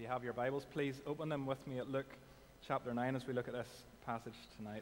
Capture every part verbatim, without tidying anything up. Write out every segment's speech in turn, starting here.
you have your Bibles, please open them with me at Luke chapter nine as we look at this passage tonight.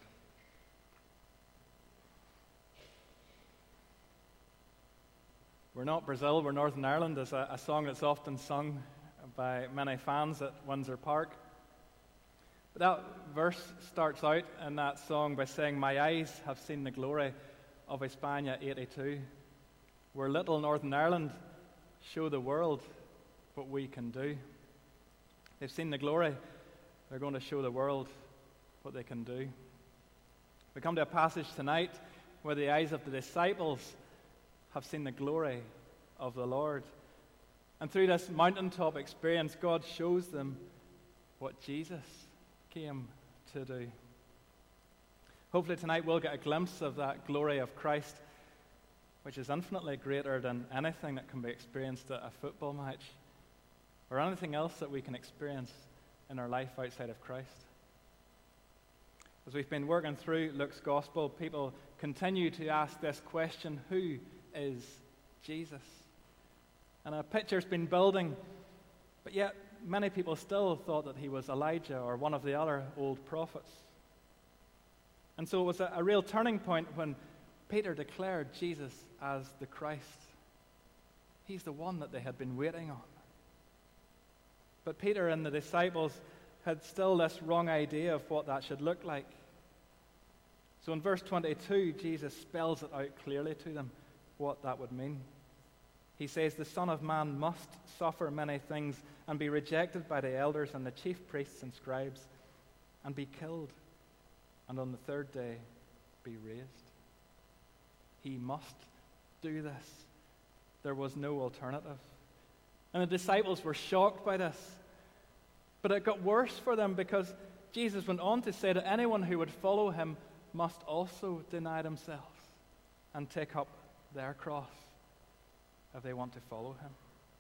We're not Brazil, we're Northern Ireland is a, a song that's often sung by many fans at Windsor Park. But that verse starts out in that song by saying, "My eyes have seen the glory of España eighty-two, where little Northern Ireland show the world what we can do." They've seen the glory, they're going to show the world what they can do. We come to a passage tonight where the eyes of the disciples have seen the glory of the Lord. And through this mountaintop experience, God shows them what Jesus came to do. Hopefully tonight we'll get a glimpse of that glory of Christ, which is infinitely greater than anything that can be experienced at a football match or anything else that we can experience in our life outside of Christ. As we've been working through Luke's Gospel, people continue to ask this question: who is Jesus? And a picture's been building, but yet many people still thought that he was Elijah or one of the other old prophets. And so it was a, a real turning point when Peter declared Jesus as the Christ. He's the one that they had been waiting on. But Peter and the disciples had still this wrong idea of what that should look like. So in verse twenty-two, Jesus spells it out clearly to them what that would mean. He says, "The Son of Man must suffer many things and be rejected by the elders and the chief priests and scribes and be killed, and on the third day be raised." He must do this. There was no alternative. And the disciples were shocked by this. But it got worse for them because Jesus went on to say that anyone who would follow him must also deny themselves and take up their cross if they want to follow him.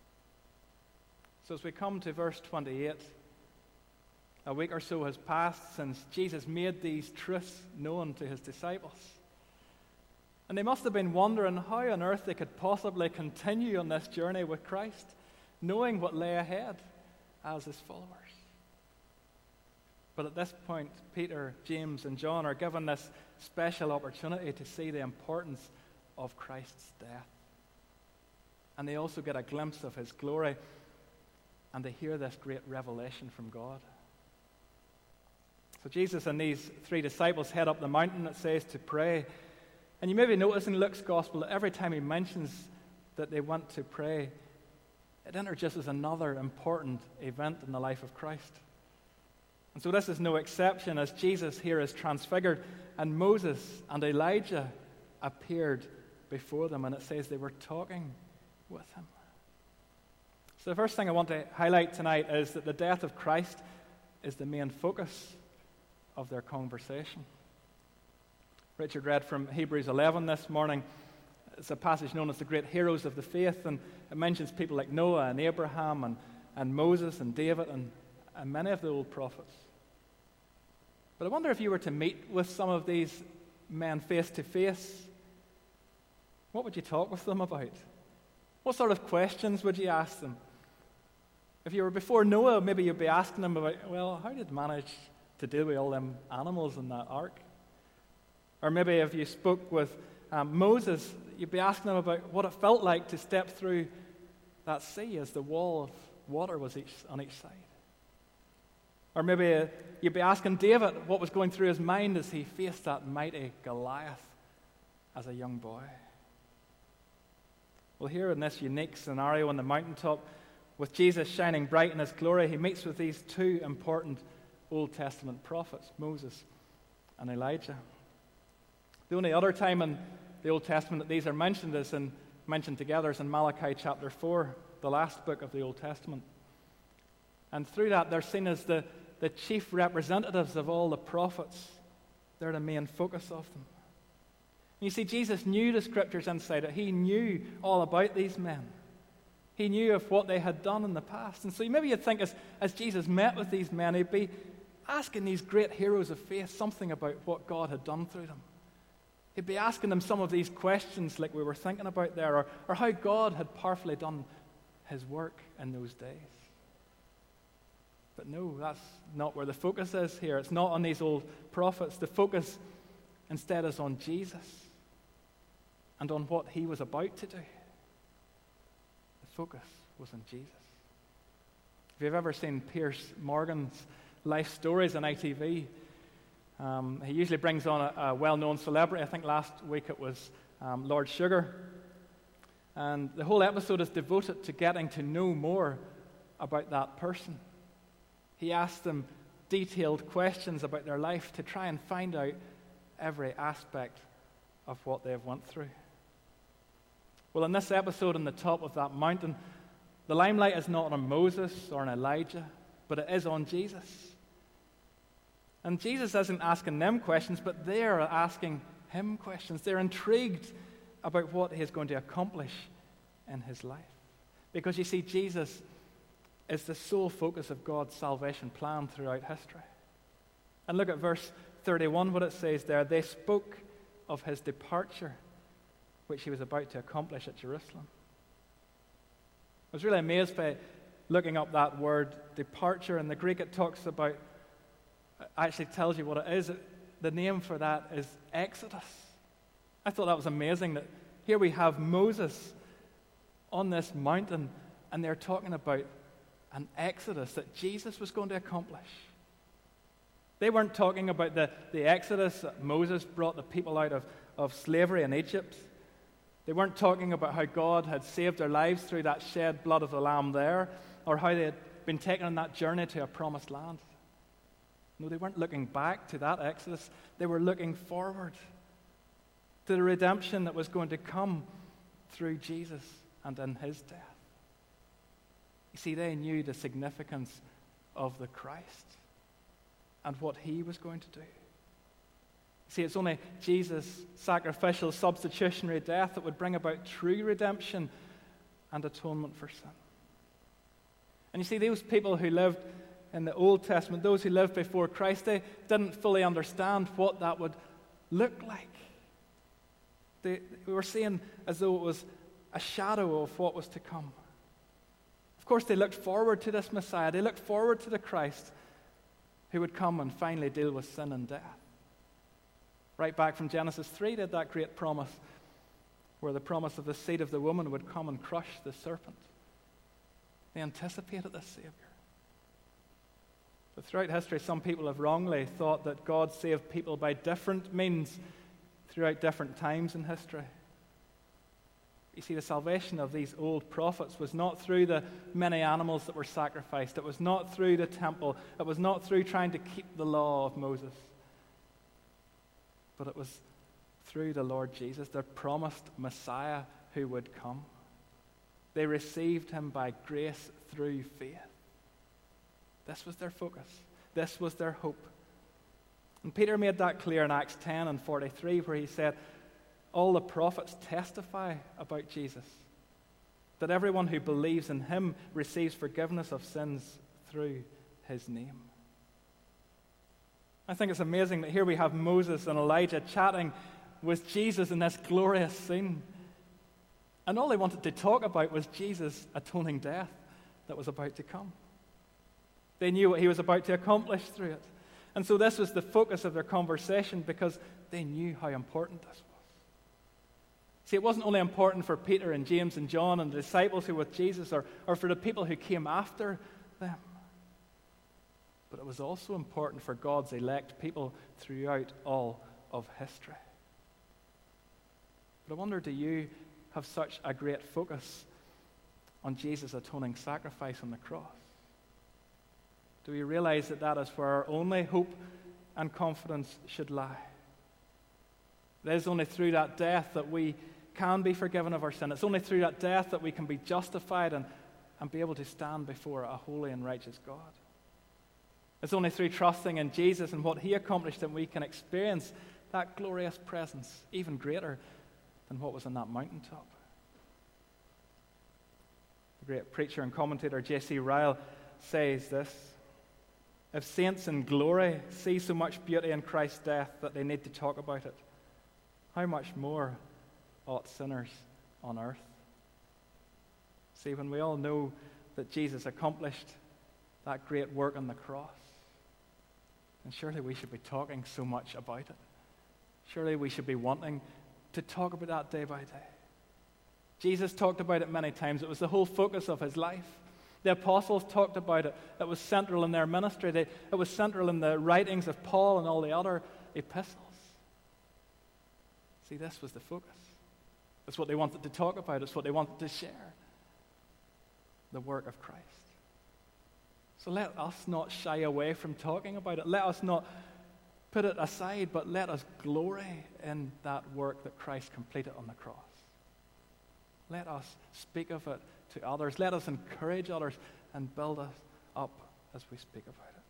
So as we come to verse twenty-eight, a week or so has passed since Jesus made these truths known to his disciples. And they must have been wondering how on earth they could possibly continue on this journey with Christ, knowing what lay ahead as his followers. But at this point, Peter, James, and John are given this special opportunity to see the importance of Christ's death. And they also get a glimpse of his glory, and they hear this great revelation from God. So Jesus and these three disciples head up the mountain, it says, to pray. And you maybe notice in Luke's Gospel that every time he mentions that they went to pray, it introduces another important event in the life of Christ. And so this is no exception, as Jesus here is transfigured, and Moses and Elijah appeared before them, and it says they were talking with him. So the first thing I want to highlight tonight is that the death of Christ is the main focus of their conversation. Richard read from Hebrews eleven this morning. It's a passage known as the great heroes of the faith, and it mentions people like Noah and Abraham and, and Moses and David and, and many of the old prophets. But I wonder if you were to meet with some of these men face to face, what would you talk with them about? What sort of questions would you ask them? If you were before Noah, maybe you'd be asking them about, well, how did you manage to deal with all them animals in that ark? Or maybe if you spoke with um, Moses, you'd be asking him about what it felt like to step through that sea as the wall of water was each, on each side. Or maybe uh, you'd be asking David what was going through his mind as he faced that mighty Goliath as a young boy. Well, here in this unique scenario on the mountaintop, with Jesus shining bright in his glory, he meets with these two important Old Testament prophets, Moses and Elijah. The only other time in the Old Testament that these are mentioned is in, mentioned together is in Malachi chapter four, the last book of the Old Testament. And through that, they're seen as the, the chief representatives of all the prophets. They're the main focus of them. And you see, Jesus knew the scriptures inside it. He knew all about these men. He knew of what they had done in the past. And so maybe you'd think as, as Jesus met with these men, he'd be asking these great heroes of faith something about what God had done through them. He'd be asking them some of these questions like we were thinking about there, or, or how God had powerfully done his work in those days. But no, that's not where the focus is here. It's not on these old prophets. The focus instead is on Jesus and on what he was about to do. The focus was on Jesus. If you've ever seen Piers Morgan's life stories on I T V, um, he usually brings on a, a well-known celebrity. I think last week it was um, Lord Sugar. And the whole episode is devoted to getting to know more about that person. He asks them detailed questions about their life to try and find out every aspect of what they have went through. Well, in this episode, on the top of that mountain, the limelight is not on Moses or on Elijah, but it is on Jesus. And Jesus isn't asking them questions, but they are asking him questions. They're intrigued about what he is going to accomplish in his life. Because you see, Jesus is the sole focus of God's salvation plan throughout history. And look at verse thirty-one, what it says there. They spoke of his departure, which he was about to accomplish at Jerusalem. I was really amazed by looking up that word departure. In the Greek, it talks about, actually tells you what it is. The name for that is Exodus. I thought that was amazing that here we have Moses on this mountain, and they're talking about an exodus that Jesus was going to accomplish. They weren't talking about the, the exodus that Moses brought the people out of, of slavery in Egypt. They weren't talking about how God had saved their lives through that shed blood of the Lamb there, or how they had been taken on that journey to a promised land. No, they weren't looking back to that exodus. They were looking forward to the redemption that was going to come through Jesus and in his death. You see, they knew the significance of the Christ and what he was going to do. See, it's only Jesus' sacrificial, substitutionary death that would bring about true redemption and atonement for sin. And you see, those people who lived in the Old Testament, those who lived before Christ, they didn't fully understand what that would look like. They, they were seeing as though it was a shadow of what was to come. Of course, they looked forward to this Messiah. They looked forward to the Christ who would come and finally deal with sin and death. Right back from Genesis three, they had that great promise where the promise of the seed of the woman would come and crush the serpent. They anticipated this Savior. But throughout history, some people have wrongly thought that God saved people by different means throughout different times in history. You see, the salvation of these old prophets was not through the many animals that were sacrificed. It was not through the temple. It was not through trying to keep the law of Moses. But it was through the Lord Jesus, their promised Messiah who would come. They received him by grace through faith. This was their focus. This was their hope. And Peter made that clear in Acts ten and forty-three, where he said, all the prophets testify about Jesus, that everyone who believes in him receives forgiveness of sins through his name. I think it's amazing that here we have Moses and Elijah chatting with Jesus in this glorious scene. And all they wanted to talk about was Jesus' atoning death that was about to come. They knew what he was about to accomplish through it. And so this was the focus of their conversation because they knew how important this was. See, it wasn't only important for Peter and James and John and the disciples who were with Jesus or, or for the people who came after them. But it was also important for God's elect people throughout all of history. But I wonder, do you have such a great focus on Jesus' atoning sacrifice on the cross? Do we realize that that is where our only hope and confidence should lie? It is only through that death that we can be forgiven of our sin. It's only through that death that we can be justified and, and be able to stand before a holy and righteous God. It's only through trusting in Jesus and what he accomplished that we can experience that glorious presence, even greater than what was on that mountaintop. The great preacher and commentator J C Ryle says this: if saints in glory see so much beauty in Christ's death that they need to talk about it, how much more ought sinners on earth? See, when we all know that Jesus accomplished that great work on the cross. And surely we should be talking so much about it. Surely we should be wanting to talk about that day by day. Jesus talked about it many times. It was the whole focus of his life. The apostles talked about it. It was central in their ministry. They, it was central in the writings of Paul and all the other epistles. See, this was the focus. It's what they wanted to talk about. It's what they wanted to share. The work of Christ. So let us not shy away from talking about it. Let us not put it aside, but let us glory in that work that Christ completed on the cross. Let us speak of it to others. Let us encourage others and build us up as we speak about it.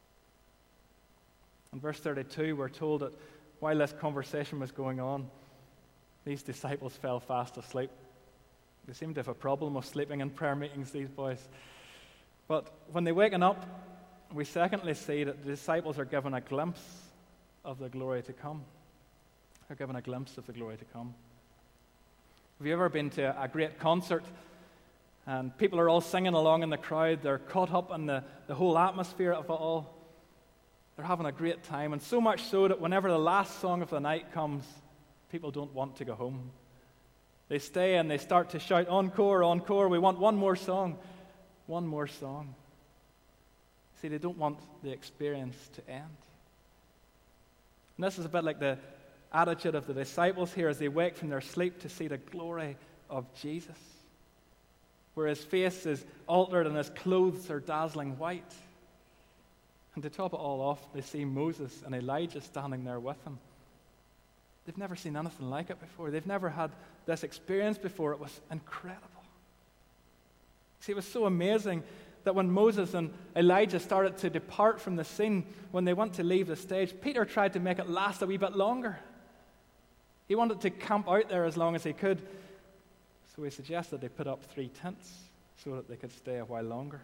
In verse thirty-two, we're told that while this conversation was going on, these disciples fell fast asleep. They seem to have a problem of sleeping in prayer meetings, these boys. But when they waken up, we secondly see that the disciples are given a glimpse of the glory to come. They're given a glimpse of the glory to come. Have you ever been to a great concert and people are all singing along in the crowd? They're caught up in the, the whole atmosphere of it all. They're having a great time, and so much so that whenever the last song of the night comes, people don't want to go home. They stay and they start to shout, "Encore, encore, we want one more song, one more song." See, they don't want the experience to end. And this is a bit like the attitude of the disciples here as they wake from their sleep to see the glory of Jesus, where his face is altered and his clothes are dazzling white. And to top it all off, they see Moses and Elijah standing there with him. They've never seen anything like it before. They've never had this experience before. It was incredible. See, it was so amazing that when Moses and Elijah started to depart from the scene, when they went to leave the stage, Peter tried to make it last a wee bit longer. He wanted to camp out there as long as he could. So he suggested they put up three tents so that they could stay a while longer.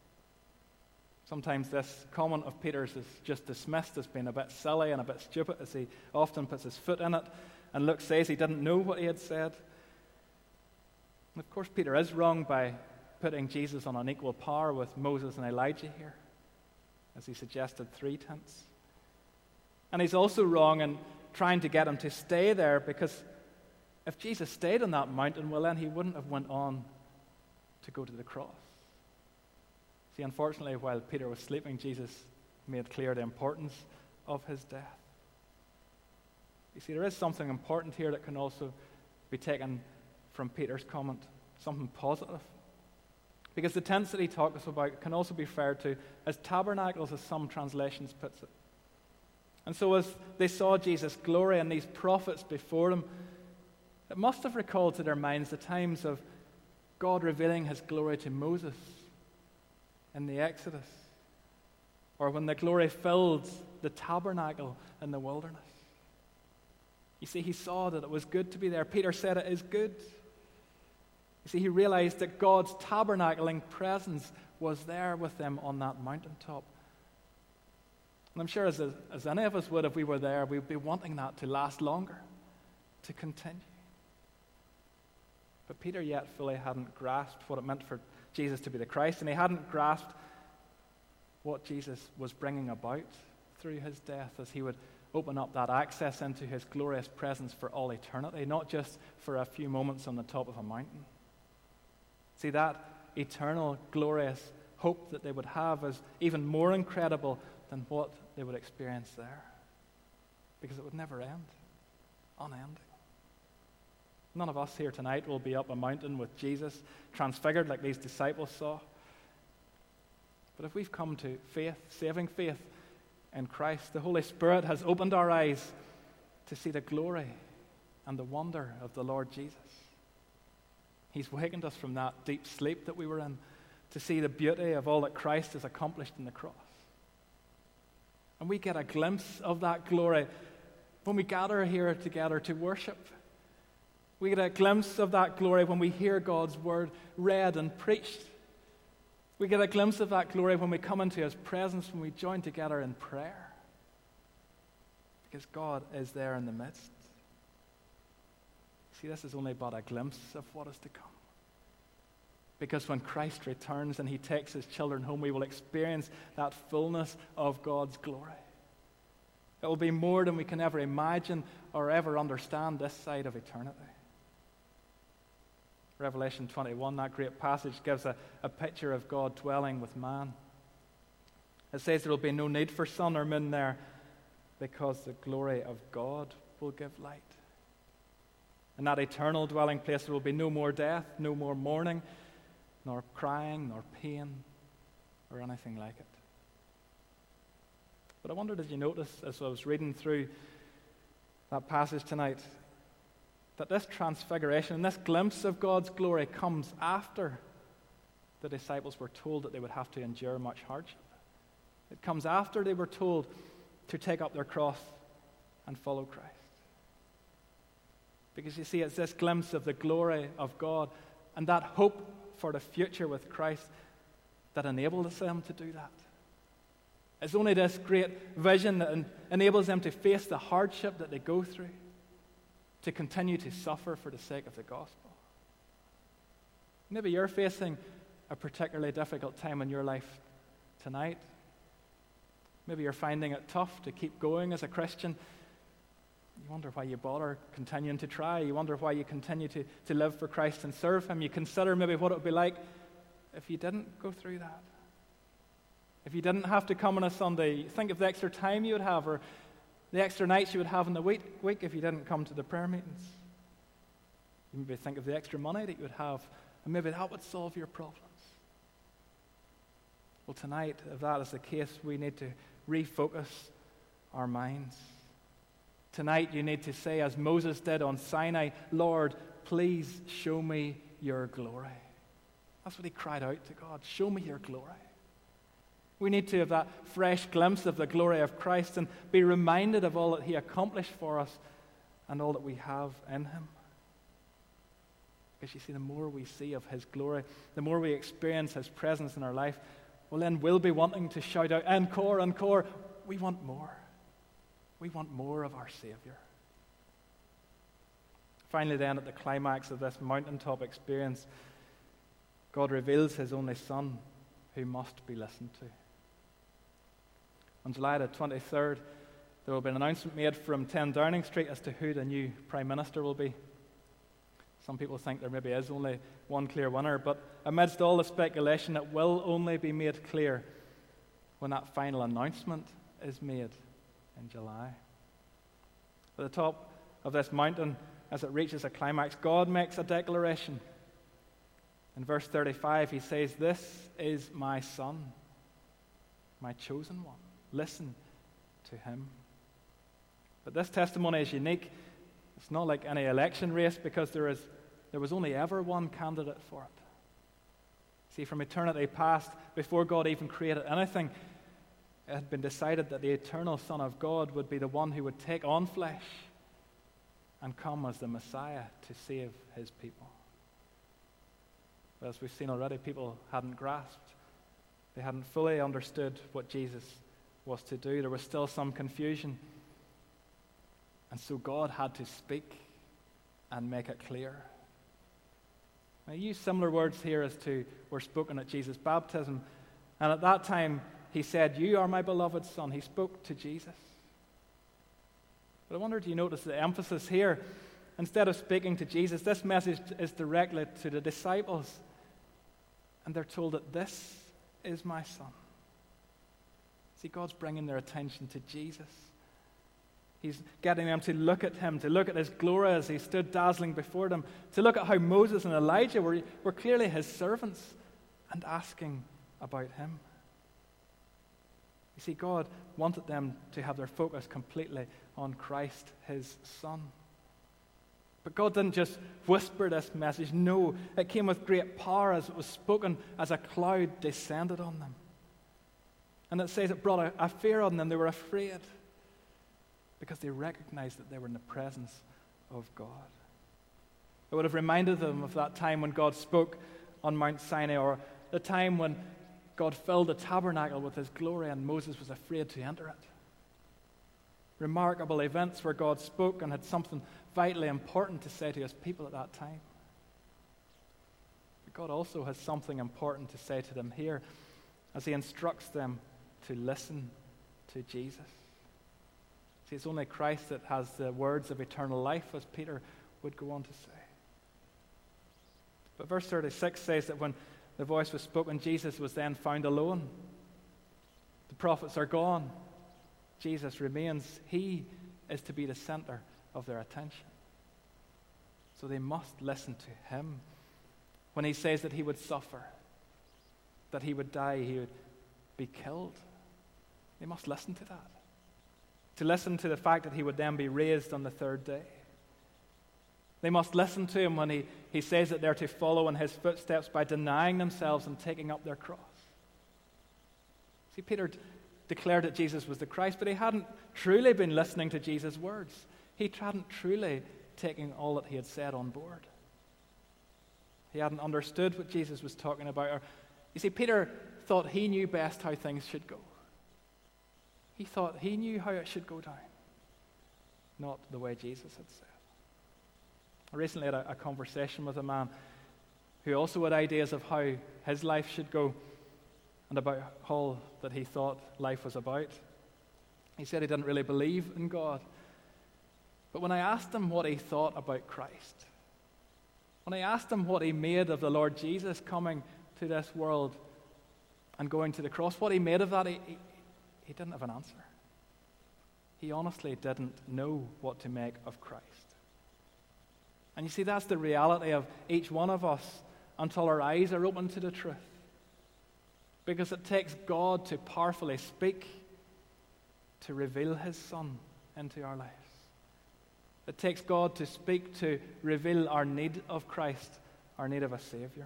Sometimes this comment of Peter's is just dismissed as being a bit silly and a bit stupid, as he often puts his foot in it, and Luke says he didn't know what he had said. And of course, Peter is wrong by putting Jesus on an equal par with Moses and Elijah here, as he suggested three tents. And he's also wrong in trying to get him to stay there, because if Jesus stayed on that mountain, well, then he wouldn't have went on to go to the cross. See, unfortunately, while Peter was sleeping, Jesus made clear the importance of his death. You see, there is something important here that can also be taken from Peter's comment, something positive. Because the tents that he talks about can also be referred to as tabernacles, as some translations puts it. And so as they saw Jesus' glory and these prophets before them, it must have recalled to their minds the times of God revealing his glory to Moses in the Exodus, or when the glory filled the tabernacle in the wilderness. You see, he saw that it was good to be there. Peter said it is good. You see, he realized that God's tabernacling presence was there with them on that mountaintop. And I'm sure as, as any of us would, if we were there, we'd be wanting that to last longer, to continue. But Peter yet fully hadn't grasped what it meant for Jesus to be the Christ, and he hadn't grasped what Jesus was bringing about through his death, as he would open up that access into his glorious presence for all eternity, not just for a few moments on the top of a mountain. See, that eternal, glorious hope that they would have is even more incredible than what they would experience there, because it would never end, unending. None of us here tonight will be up a mountain with Jesus transfigured like these disciples saw. But if we've come to faith, saving faith in Christ, the Holy Spirit has opened our eyes to see the glory and the wonder of the Lord Jesus. He's wakened us from that deep sleep that we were in to see the beauty of all that Christ has accomplished in the cross. And we get a glimpse of that glory when we gather here together to worship. We get a glimpse of that glory when we hear God's word read and preached. We get a glimpse of that glory when we come into his presence, when we join together in prayer. Because God is there in the midst. See, this is only but a glimpse of what is to come. Because when Christ returns and he takes his children home, we will experience that fullness of God's glory. It will be more than we can ever imagine or ever understand this side of eternity. Revelation twenty-one, that great passage, gives a, a picture of God dwelling with man. It says there will be no need for sun or moon there because the glory of God will give light. In that eternal dwelling place, there will be no more death, no more mourning, nor crying, nor pain, or anything like it. But I wonder, did you notice, as I was reading through that passage tonight, that this transfiguration and this glimpse of God's glory comes after the disciples were told that they would have to endure much hardship. It comes after they were told to take up their cross and follow Christ. Because you see, it's this glimpse of the glory of God and that hope for the future with Christ that enables them to do that. It's only this great vision that en- enables them to face the hardship that they go through, to continue to suffer for the sake of the gospel. Maybe you're facing a particularly difficult time in your life tonight. Maybe you're finding it tough to keep going as a Christian. You wonder why you bother continuing to try. You wonder why you continue to, to live for Christ and serve him. You consider maybe what it would be like if you didn't go through that. If you didn't have to come on a Sunday. You think of the extra time you would have, or the extra nights you would have in the week, week if you didn't come to the prayer meetings. You maybe think of the extra money that you would have, and maybe that would solve your problems. Well, tonight, if that is the case, we need to refocus our minds. Tonight, you need to say, as Moses did on Sinai, Lord, please show me your glory. That's what he cried out to God. Show me your glory. We need to have that fresh glimpse of the glory of Christ and be reminded of all that he accomplished for us and all that we have in him. Because you see, the more we see of his glory, the more we experience his presence in our life, well, then we'll be wanting to shout out, encore, encore. We want more. We want more of our Savior. Finally, then, at the climax of this mountaintop experience, God reveals his only Son, who must be listened to. On July the twenty-third, there will be an announcement made from ten Downing Street as to who the new Prime Minister will be. Some people think there maybe is only one clear winner, but amidst all the speculation, it will only be made clear when that final announcement is made in July. At the top of this mountain, as it reaches a climax, God makes a declaration. In verse thirty-five, he says, "This is my Son, my chosen one. Listen to him." But this testimony is unique. It's not like any election race, because there is there was only ever one candidate for it. See, from eternity past, before God even created anything, it had been decided that the eternal Son of God would be the one who would take on flesh and come as the Messiah to save his people. But as we've seen already, people hadn't grasped. They hadn't fully understood what Jesus was to do. There was still some confusion. And so God had to speak and make it clear. I use similar words here as to were spoken at Jesus' baptism. And at that time, he said, "You are my beloved Son." He spoke to Jesus. But I wonder, do you notice the emphasis here? Instead of speaking to Jesus, this message is directly to the disciples. And they're told that this is my Son. See, God's bringing their attention to Jesus. He's getting them to look at him, to look at his glory as he stood dazzling before them, to look at how Moses and Elijah were, were clearly his servants, and asking about him. You see, God wanted them to have their focus completely on Christ, his Son. But God didn't just whisper this message. No, it came with great power as it was spoken, as a cloud descended on them. And it says it brought a, a fear on them. They were afraid because they recognized that they were in the presence of God. It would have reminded them of that time when God spoke on Mount Sinai, or the time when God filled the tabernacle with his glory and Moses was afraid to enter it. Remarkable events where God spoke and had something vitally important to say to his people at that time. But God also has something important to say to them here as he instructs them to listen to Jesus. See, it's only Christ that has the words of eternal life, as Peter would go on to say. But verse thirty-six says that when the voice was spoken, Jesus was then found alone. The prophets are gone. Jesus remains. He is to be the center of their attention. So they must listen to him. When he says that he would suffer, that he would die, he would be killed, they must listen to that. To listen to the fact that he would then be raised on the third day. They must listen to him when he, he says that they're to follow in his footsteps by denying themselves and taking up their cross. See, Peter d- declared that Jesus was the Christ, but he hadn't truly been listening to Jesus' words. He hadn't truly taken all that he had said on board. He hadn't understood what Jesus was talking about. Or, you see, Peter thought he knew best how things should go. He thought he knew how it should go down, not the way Jesus had said. I recently had a, a conversation with a man who also had ideas of how his life should go and about all that he thought life was about. He said he didn't really believe in God. But when I asked him what he thought about Christ, when I asked him what he made of the Lord Jesus coming to this world and going to the cross, what he made of that, he, he, he didn't have an answer. He honestly didn't know what to make of Christ. And you see, that's the reality of each one of us until our eyes are open to the truth. Because it takes God to powerfully speak, to reveal his Son into our lives. It takes God to speak, to reveal our need of Christ, our need of a Savior.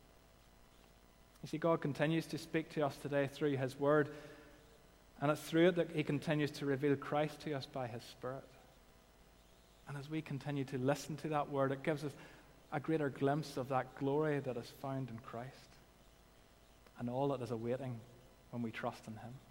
You see, God continues to speak to us today through his word, and it's through it that he continues to reveal Christ to us by his Spirit. And as we continue to listen to that word, it gives us a greater glimpse of that glory that is found in Christ and all that is awaiting when we trust in him.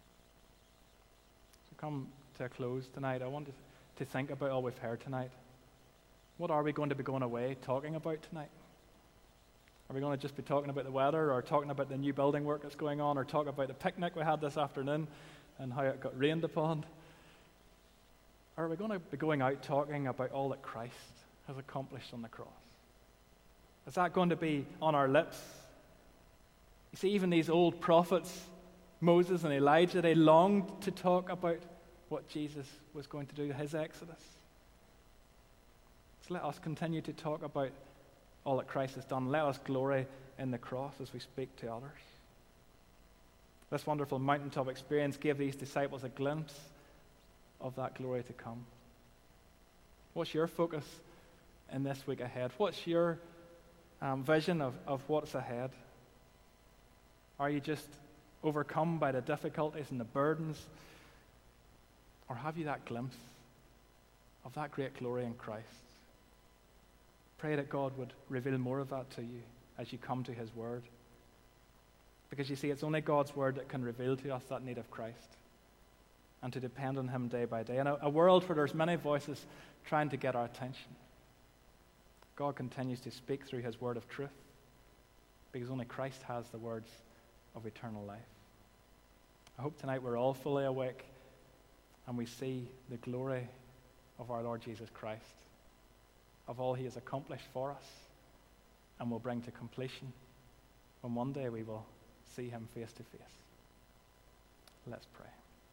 So come to a close tonight. I want to, to think about all we've heard tonight. What are we going to be going away talking about tonight? Are we going to just be talking about the weather, or talking about the new building work that's going on, or talk about the picnic we had this afternoon and how it got rained upon? Or are we going to be going out talking about all that Christ has accomplished on the cross? Is that going to be on our lips? You see, even these old prophets, Moses and Elijah, they longed to talk about what Jesus was going to do, his exodus. So let us continue to talk about all that Christ has done. Let us glory in the cross as we speak to others. This wonderful mountaintop experience gave these disciples a glimpse of that glory to come. What's your focus in this week ahead? What's your um, vision of, of what's ahead? Are you just overcome by the difficulties and the burdens? Or have you that glimpse of that great glory in Christ? Pray that God would reveal more of that to you as you come to his word. Because you see, it's only God's word that can reveal to us that need of Christ and to depend on him day by day. In a, a world where there's many voices trying to get our attention, God continues to speak through his word of truth, because only Christ has the words of eternal life. I hope tonight we're all fully awake and we see the glory of our Lord Jesus Christ, of all he has accomplished for us and will bring to completion when one day we will see him face to face. Let's pray.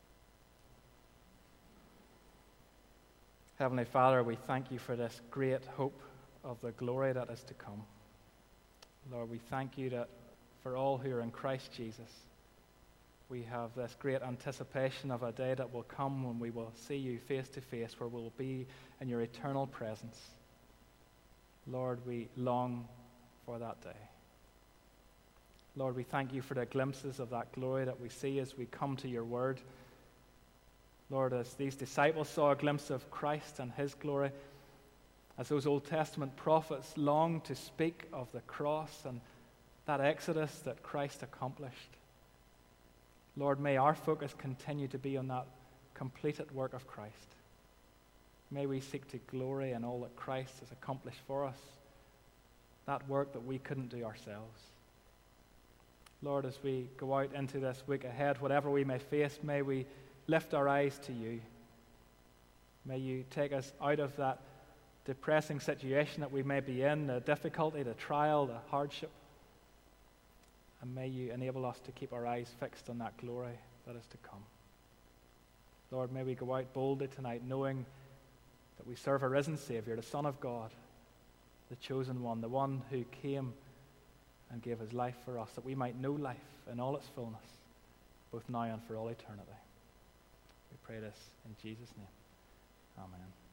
Heavenly Father, we thank you for this great hope of the glory that is to come. Lord, we thank you that for all who are in Christ Jesus, we have this great anticipation of a day that will come when we will see you face to face, where we will be in your eternal presence. Lord, we long for that day. Lord, we thank you for the glimpses of that glory that we see as we come to your word. Lord, as these disciples saw a glimpse of Christ and his glory, as those Old Testament prophets longed to speak of the cross and that exodus that Christ accomplished, Lord, may our focus continue to be on that completed work of Christ. May we seek to glory in all that Christ has accomplished for us, that work that we couldn't do ourselves. Lord, as we go out into this week ahead, whatever we may face, may we lift our eyes to you. May you take us out of that depressing situation that we may be in, the difficulty, the trial, the hardship. And may you enable us to keep our eyes fixed on that glory that is to come. Lord, may we go out boldly tonight knowing that we serve a risen Savior, the Son of God, the chosen one, the one who came and gave his life for us, that we might know life in all its fullness, both now and for all eternity. We pray this in Jesus' name. Amen.